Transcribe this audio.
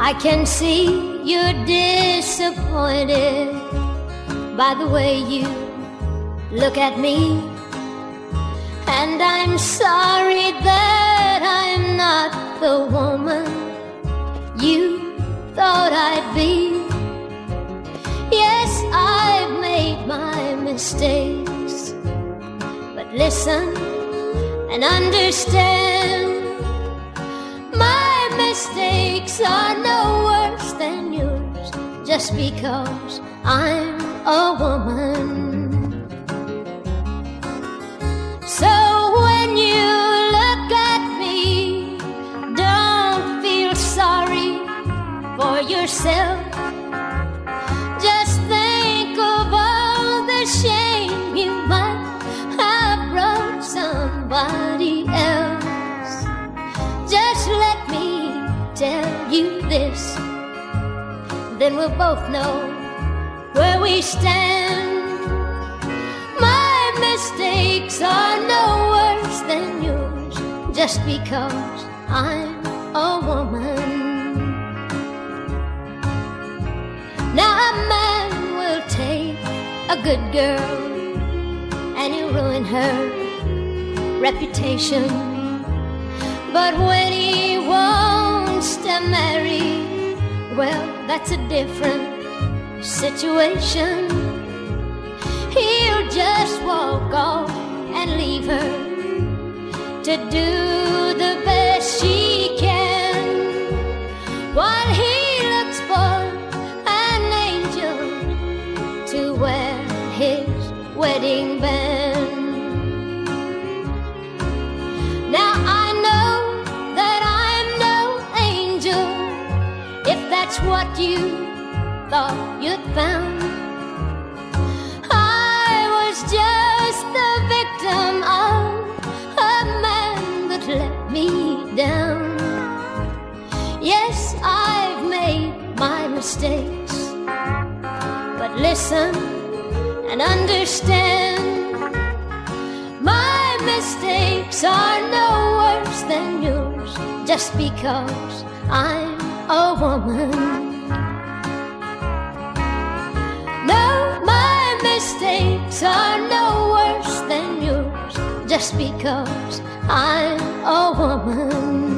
I can see you're disappointed by the way you look at me, and I'm sorry that I'm not the woman you thought I'd be. Yes, I've made my mistakes, but listen and understand, my mistakes are no worse than yours, just because I'm a woman. So when you look at me, don't feel sorry for yourself. Just think of all the shame you might have brought somebody else. Just let me tell you this, then we'll both know where we stand. My mistakes are no worse than yours, just because I'm a woman. Now a man will take a good girl and he'll ruin her reputation, but when he wants to marry, well, that's a different situation. He'll just walk off and leave her to do the best she can, while he looks for an angel to wear his wedding band. Now I know that I'm no angel, if that's what you thought you'd found. I was just the victim of a man that let me down. Yes, I've made my mistakes, but listen and understand, my mistakes are no worse than yours, just because I'm a woman. No, my mistakes are no worse than yours, just because I'm a woman.